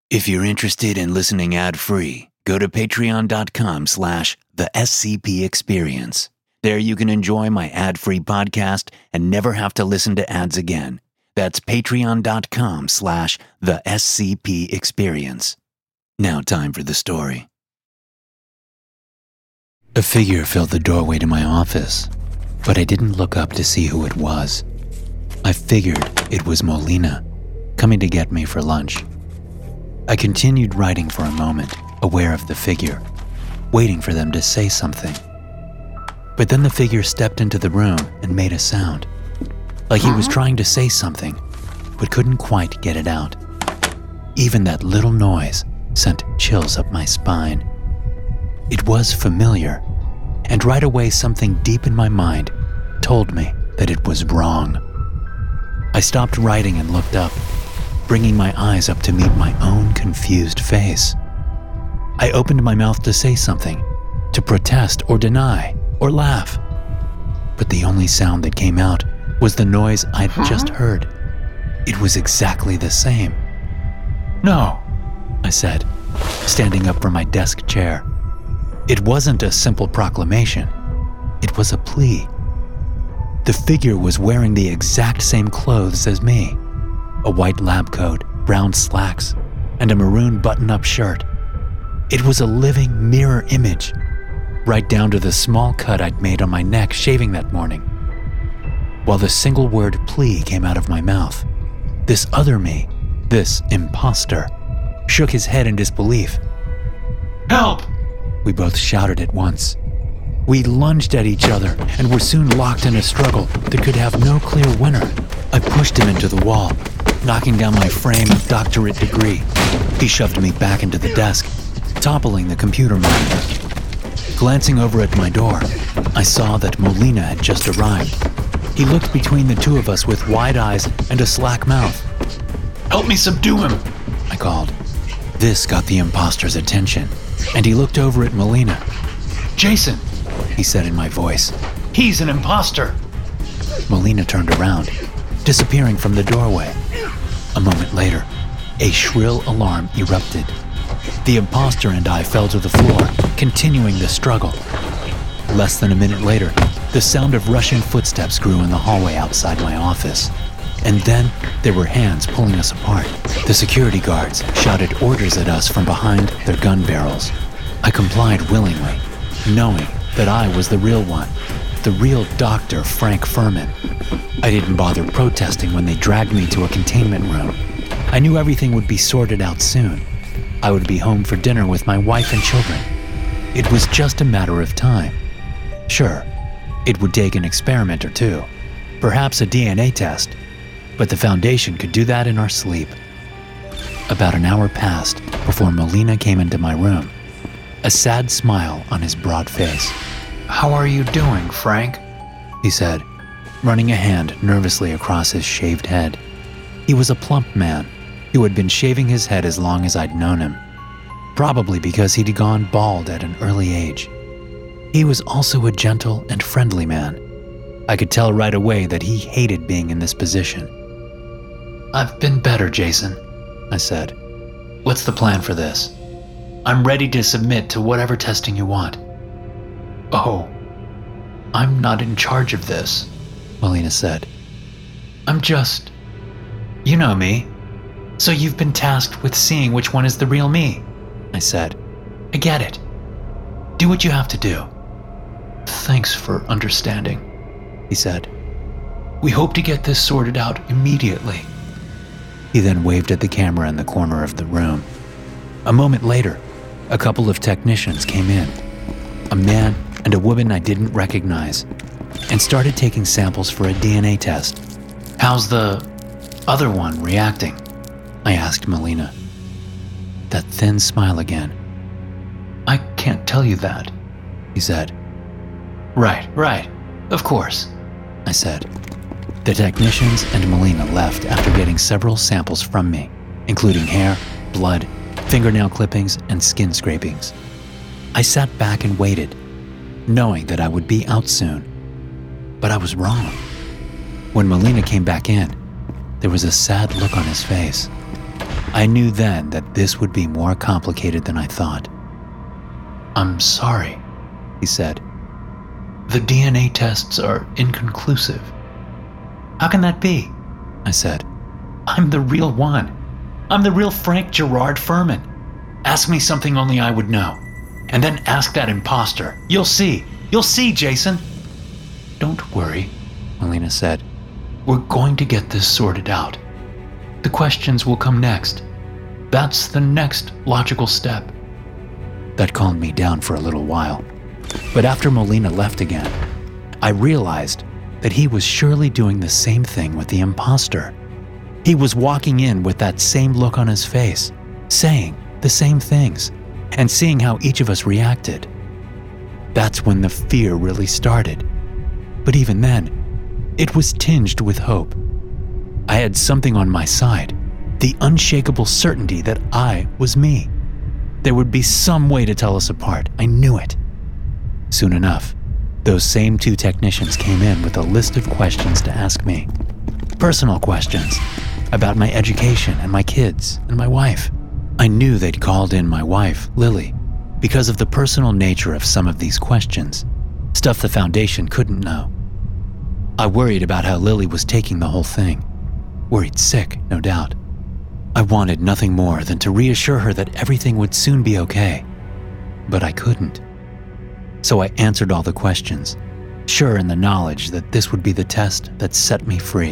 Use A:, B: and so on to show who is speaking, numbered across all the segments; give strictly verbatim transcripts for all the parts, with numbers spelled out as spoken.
A: If you're interested in listening ad-free, go to patreon.com slash the SCP Experience. There you can enjoy my ad-free podcast and never have to listen to ads again. That's patreon.com slash the SCP Experience. Now time for the story. A figure filled the doorway to my office, but I didn't look up to see who it was. I figured it was Molina, coming to get me for lunch. I continued writing for a moment, aware of the figure, waiting for them to say something. But then the figure stepped into the room and made a sound, like he was trying to say something, but couldn't quite get it out. Even that little noise sent chills up my spine. It was familiar, and right away something deep in my mind told me that it was wrong. I stopped writing and looked up, bringing my eyes up to meet my own confused face. I opened my mouth to say something, to protest or deny or laugh, but the only sound that came out was the noise I'd huh? just heard. It was exactly the same. "No," I said, standing up from my desk chair. It wasn't a simple proclamation. It was a plea. The figure was wearing the exact same clothes as me. A white lab coat, brown slacks, and a maroon button-up shirt. It was a living mirror image, right down to the small cut I'd made on my neck shaving that morning. While the single word plea came out of my mouth, this other me, this imposter, shook his head in disbelief. "Help!" we both shouted at once. We lunged at each other and were soon locked in a struggle that could have no clear winner. I pushed him into the wall, knocking down my frame and doctorate degree. He shoved me back into the desk, toppling the computer monitor. Glancing over at my door, I saw that Molina had just arrived. He looked between the two of us with wide eyes and a slack mouth. "Help me subdue him," I called. This got the imposter's attention, and he looked over at Molina. "Jason," he said in my voice, "he's an imposter." Molina turned around, disappearing from the doorway. A moment later, a shrill alarm erupted. The imposter and I fell to the floor, continuing the struggle. Less than a minute later, the sound of rushing footsteps grew in the hallway outside my office. And then there were hands pulling us apart. The security guards shouted orders at us from behind their gun barrels. I complied willingly, knowing that I was the real one, the real Doctor Frank Furman. I didn't bother protesting when they dragged me to a containment room. I knew everything would be sorted out soon. I would be home for dinner with my wife and children. It was just a matter of time. Sure, it would take an experiment or two, perhaps a D N A test, but the Foundation could do that in our sleep. About an hour passed before Molina came into my room, a sad smile on his broad face. "How are you doing, Frank?" he said, running a hand nervously across his shaved head. He was a plump man who had been shaving his head as long as I'd known him, probably because he'd gone bald at an early age. He was also a gentle and friendly man. I could tell right away that he hated being in this position. "I've been better, Jason," I said. "What's the plan for this? I'm ready to submit to whatever testing you want." "Oh, I'm not in charge of this," Molina said. "I'm just, you know me, so you've been tasked with seeing which one is the real me," I said. "I get it. Do what you have to do." "Thanks for understanding," he said. "We hope to get this sorted out immediately." He then waved at the camera in the corner of the room. A moment later, a couple of technicians came in, a man and a woman I didn't recognize, and started taking samples for a D N A test. "How's the other one reacting?" I asked Molina. That thin smile again. "I can't tell you that," he said. "Right, right, of course," I said. The technicians and Molina left after getting several samples from me, including hair, blood, fingernail clippings, and skin scrapings. I sat back and waited, knowing that I would be out soon. But I was wrong. When Molina came back in, there was a sad look on his face. I knew then that this would be more complicated than I thought. "I'm sorry," he said. "The D N A tests are inconclusive." "How can that be?" I said. "I'm the real one. I'm the real Frank Gerard Furman. Ask me something only I would know. And then ask that imposter. You'll see. You'll see, Jason." "Don't worry," Melina said. "We're going to get this sorted out. The questions will come next. That's the next logical step." That calmed me down for a little while. But after Molina left again, I realized that he was surely doing the same thing with the imposter. He was walking in with that same look on his face, saying the same things, and seeing how each of us reacted. That's when the fear really started. But even then, it was tinged with hope. I had something on my side, the unshakable certainty that I was me. There would be some way to tell us apart. I knew it. Soon enough, those same two technicians came in with a list of questions to ask me. Personal questions about my education and my kids and my wife. I knew they'd called in my wife, Lily, because of the personal nature of some of these questions, stuff the Foundation couldn't know. I worried about how Lily was taking the whole thing. Worried sick, no doubt. I wanted nothing more than to reassure her that everything would soon be okay. But I couldn't. So I answered all the questions, sure in the knowledge that this would be the test that set me free.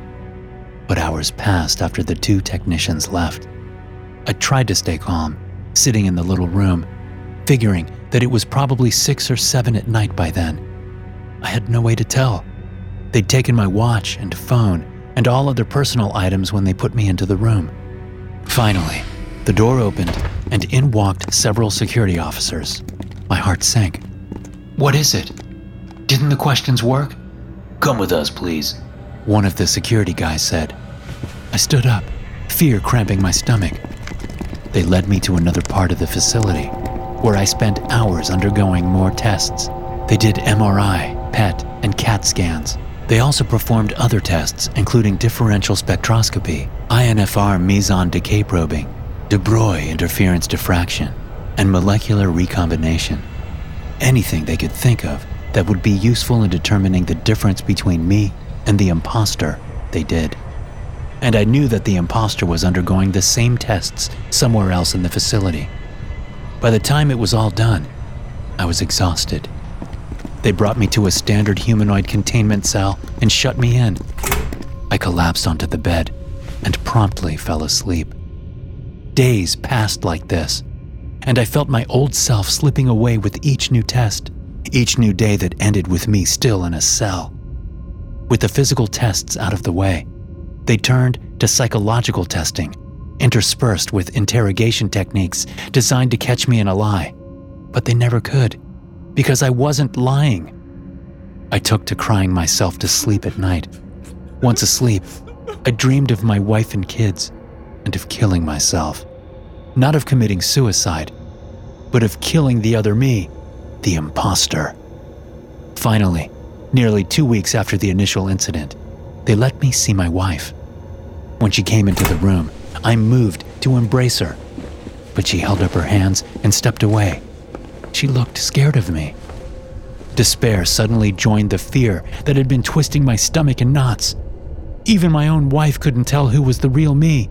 A: But hours passed after the two technicians left. I tried to stay calm, sitting in the little room, figuring that it was probably six or seven at night by then. I had no way to tell. They'd taken my watch and phone and all other personal items when they put me into the room. Finally, the door opened and in walked several security officers. My heart sank. "What is it? Didn't the questions work?" "Come with us, please," one of the security guys said. I stood up, fear cramping my stomach. They led me to another part of the facility, where I spent hours undergoing more tests. They did M R I, P E T, and CAT scans. They also performed other tests, including differential spectroscopy, I N F R meson decay probing, de Broglie interference diffraction, and molecular recombination. Anything they could think of that would be useful in determining the difference between me and the imposter, they did. And I knew that the imposter was undergoing the same tests somewhere else in the facility. By the time it was all done, I was exhausted. They brought me to a standard humanoid containment cell and shut me in. I collapsed onto the bed and promptly fell asleep. Days passed like this, and I felt my old self slipping away with each new test, each new day that ended with me still in a cell. With the physical tests out of the way, they turned to psychological testing, interspersed with interrogation techniques designed to catch me in a lie. But they never could, because I wasn't lying. I took to crying myself to sleep at night. Once asleep, I dreamed of my wife and kids, and of killing myself. Not of committing suicide, but of killing the other me, the imposter. Finally, nearly two weeks after the initial incident, they let me see my wife. When she came into the room, I moved to embrace her, but she held up her hands and stepped away. She looked scared of me. Despair suddenly joined the fear that had been twisting my stomach in knots. Even my own wife couldn't tell who was the real me.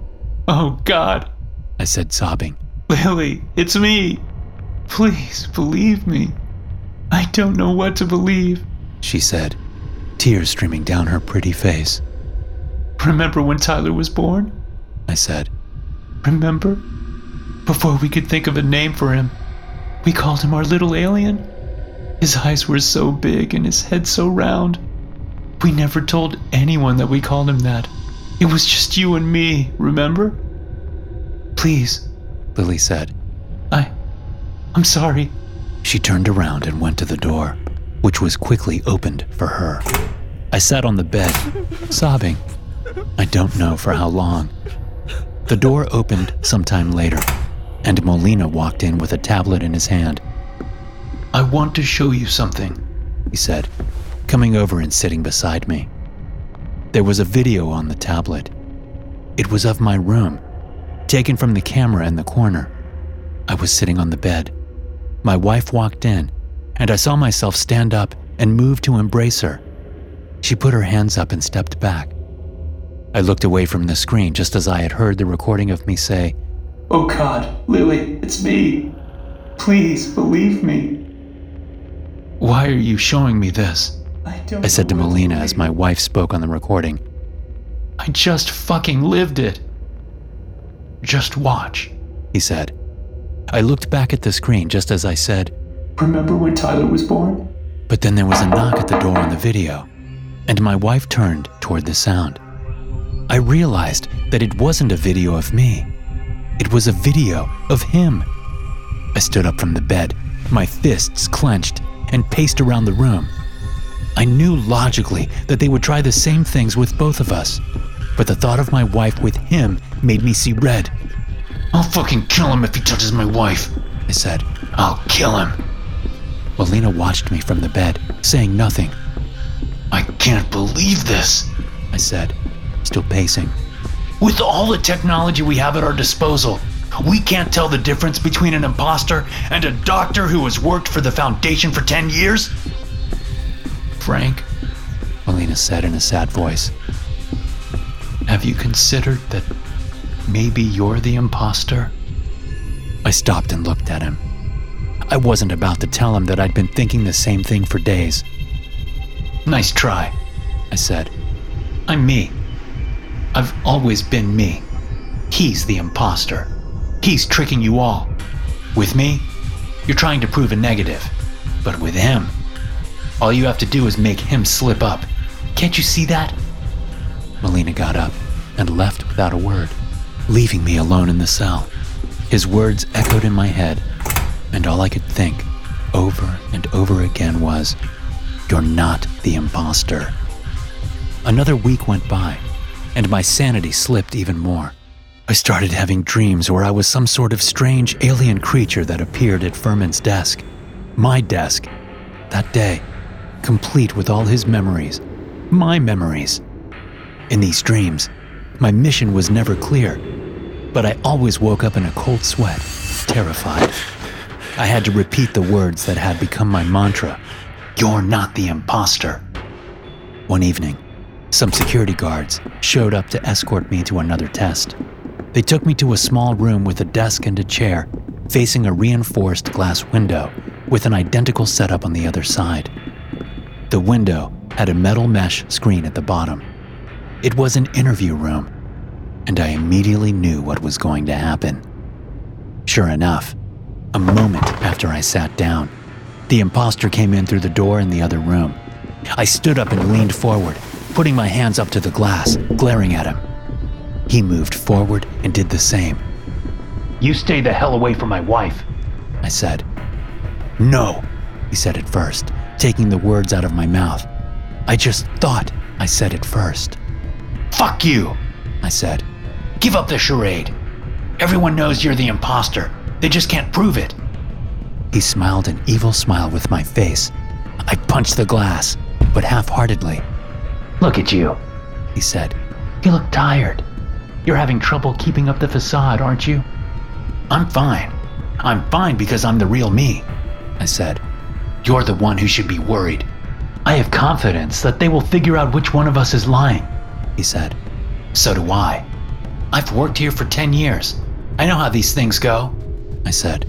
A: "Oh God," I said, sobbing. "Lily, it's me. Please believe me. I don't know what to believe," she said, tears streaming down her pretty face. "Remember when Tyler was born?" I said. "Remember? Before we could think of a name for him, we called him our little alien. His eyes were so big and his head so round. We never told anyone that we called him that. It was just you and me, remember?" "Please," Lily said. I, I'm sorry." She turned around and went to the door, which was quickly opened for her. I sat on the bed, sobbing. I don't know for how long. The door opened sometime later, and Molina walked in with a tablet in his hand. "I want to show you something," he said, coming over and sitting beside me. There was a video on the tablet. It was of my room, taken from the camera in the corner. I was sitting on the bed. My wife walked in, and I saw myself stand up and move to embrace her. She put her hands up and stepped back. I looked away from the screen just as I had heard the recording of me say,
B: "Oh God, Lily, it's me. Please believe me."
A: "Why are you showing me this?"
B: I, don't
A: I said to
B: know what
A: Melina
B: to
A: as
B: believe.
A: my wife spoke on the recording. "I just fucking lived it." "Just watch," he said. I looked back at the screen just as I said,
B: Remember when Tyler was born?
A: but then there was a knock at the door on the video, and my wife turned toward the sound. I realized that it wasn't a video of me. It was a video of him. I stood up from the bed, my fists clenched, and paced around the room. I knew logically that they would try the same things with both of us, but the thought of my wife with him made me see red. "I'll fucking kill him if he touches my wife," I said. "I'll kill him." Melina watched me from the bed, saying nothing. "I can't believe this," I said, still pacing. "With all the technology we have at our disposal, we can't tell the difference between an imposter and a doctor who has worked for the Foundation for ten years? "Frank," Melina said in a sad voice, "have you considered that maybe you're the imposter?" I stopped and looked at him. I wasn't about to tell him that I'd been thinking the same thing for days. "Nice try," I said. "I'm me. I've always been me. He's the imposter. He's tricking you all. With me, you're trying to prove a negative. But with him, all you have to do is make him slip up. Can't you see that?" Melina got up and left without a word, leaving me alone in the cell. His words echoed in my head, and all I could think, over and over again, was, "You're not the imposter." Another week went by, and my sanity slipped even more. I started having dreams where I was some sort of strange alien creature that appeared at Furman's desk, my desk, that day, complete with all his memories, my memories. In these dreams, my mission was never clear, but I always woke up in a cold sweat, terrified. I had to repeat the words that had become my mantra, "You're not the imposter." One evening, some security guards showed up to escort me to another test. They took me to a small room with a desk and a chair, facing a reinforced glass window with an identical setup on the other side. The window had a metal mesh screen at the bottom. It was an interview room, and I immediately knew what was going to happen. Sure enough, a moment after I sat down, the imposter came in through the door in the other room. I stood up and leaned forward, putting my hands up to the glass, glaring at him. He moved forward and did the same. "You stay the hell away from my wife," I said. "No," he said at first, taking the words out of my mouth. "I just thought I said it first." "Fuck you," I said. "Give up the charade. Everyone knows you're the imposter. They just can't prove it." He smiled an evil smile with my face. I punched the glass, but half-heartedly. "Look at you," he said. "You look tired. You're having trouble keeping up the facade, aren't you?" "I'm fine. I'm fine because I'm the real me," I said. "You're the one who should be worried. I have confidence that they will figure out which one of us is lying," he said. "So do I. I've worked here for ten years. I know how these things go," I said.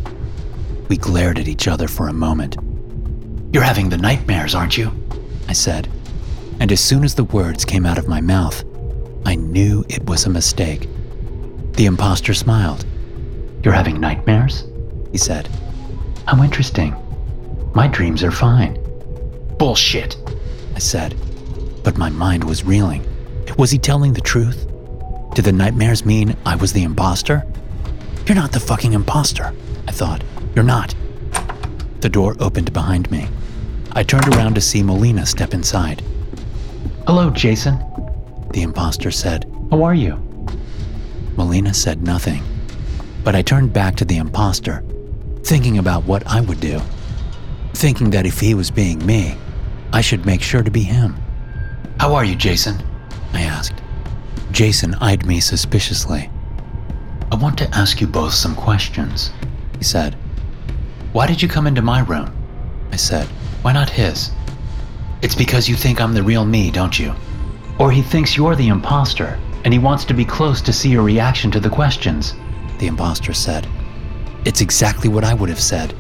A: We glared at each other for a moment. "You're having the nightmares, aren't you?" I said. And as soon as the words came out of my mouth, I knew it was a mistake. The imposter smiled. "You're having nightmares?" he said. "How interesting. My dreams are fine." "Bullshit," I said, but my mind was reeling. Was he telling the truth? Did the nightmares mean I was the imposter? "You're not the fucking imposter," I thought. "You're not." The door opened behind me. I turned around to see Melina step inside. "Hello, Jason," the imposter said. "How are you?" Melina said nothing, but I turned back to the imposter, thinking about what I would do. Thinking that if he was being me, I should make sure to be him. "How are you, Jason?" I asked. Jason eyed me suspiciously. "I want to ask you both some questions," he said. "Why did you come into my room?" I said. "Why not his?" "It's because you think I'm the real me, don't you? Or he thinks you're the imposter, and he wants to be close to see your reaction to the questions," the imposter said. It's exactly what I would have said.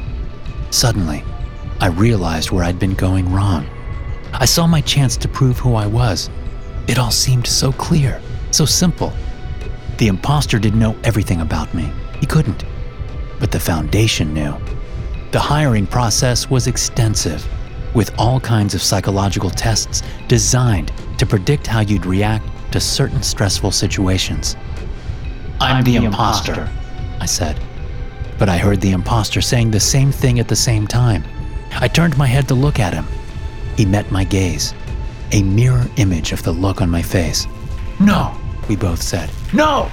A: Suddenly, I realized where I'd been going wrong. I saw my chance to prove who I was. It all seemed so clear, so simple. The imposter didn't know everything about me. He couldn't. But the Foundation knew. The hiring process was extensive, with all kinds of psychological tests designed to predict how you'd react to certain stressful situations. "I'm the imposter," I said. But I heard the imposter saying the same thing at the same time. I turned my head to look at him. He met my gaze, a mirror image of the look on my face. "No," we both said. "No!"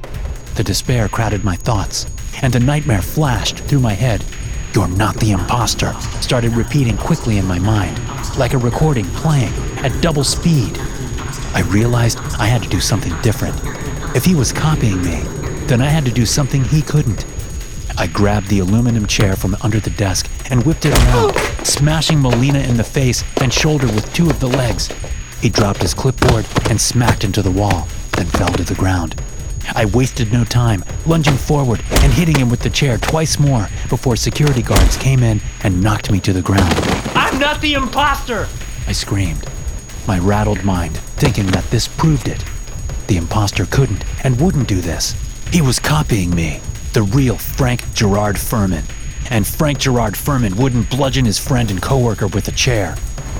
A: The despair crowded my thoughts, and a nightmare flashed through my head. "You're not the imposter," started repeating quickly in my mind, like a recording playing at double speed. I realized I had to do something different. If he was copying me, then I had to do something he couldn't. I grabbed the aluminum chair from under the desk and whipped it around, smashing Molina in the face and shoulder with two of the legs. He dropped his clipboard and smacked into the wall, then fell to the ground. I wasted no time, lunging forward and hitting him with the chair twice more before security guards came in and knocked me to the ground. "I'm not the imposter!" I screamed, my rattled mind thinking that this proved it. The imposter couldn't and wouldn't do this. He was copying me, the real Frank Gerard Furman, and Frank Gerard Furman wouldn't bludgeon his friend and coworker with a chair.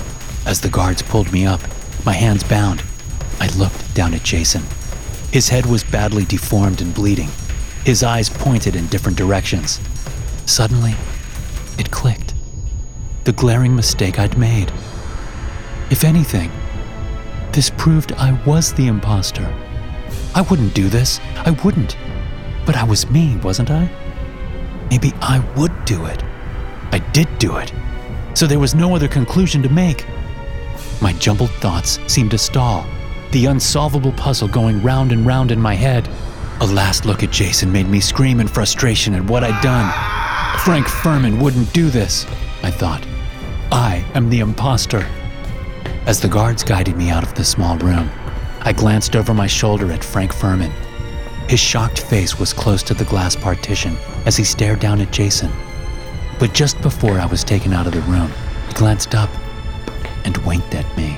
A: As the guards pulled me up, my hands bound, I looked down at Jason. His head was badly deformed and bleeding, his eyes pointed in different directions. Suddenly, it clicked. The glaring mistake I'd made. If anything, this proved I was the imposter. I wouldn't do this, I wouldn't. But I was me, wasn't I? Maybe I would do it. I did do it. So there was no other conclusion to make. My jumbled thoughts seemed to stall, the unsolvable puzzle going round and round in my head. A last look at Jason made me scream in frustration at what I'd done. Frank Furman wouldn't do this, I thought. I am the imposter. As the guards guided me out of the small room, I glanced over my shoulder at Frank Furman. His shocked face was close to the glass partition as he stared down at Jason. But just before I was taken out of the room, he glanced up and winked at me.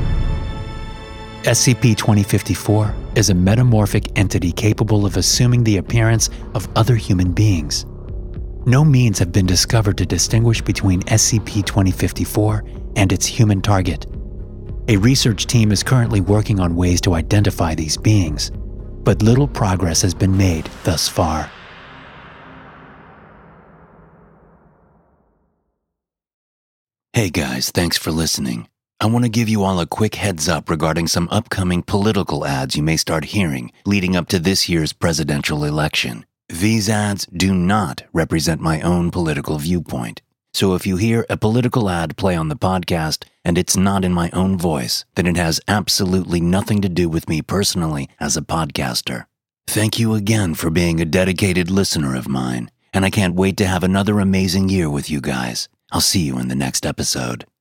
A: S C P twenty fifty-four is a metamorphic entity capable of assuming the appearance of other human beings. No means have been discovered to distinguish between S C P twenty fifty-four and its human target. A research team is currently working on ways to identify these beings, but little progress has been made thus far. Hey guys, thanks for listening. I want to give you all a quick heads up regarding some upcoming political ads you may start hearing leading up to this year's presidential election. These ads do not represent my own political viewpoint. So if you hear a political ad play on the podcast and it's not in my own voice, then it has absolutely nothing to do with me personally as a podcaster. Thank you again for being a dedicated listener of mine, and I can't wait to have another amazing year with you guys. I'll see you in the next episode.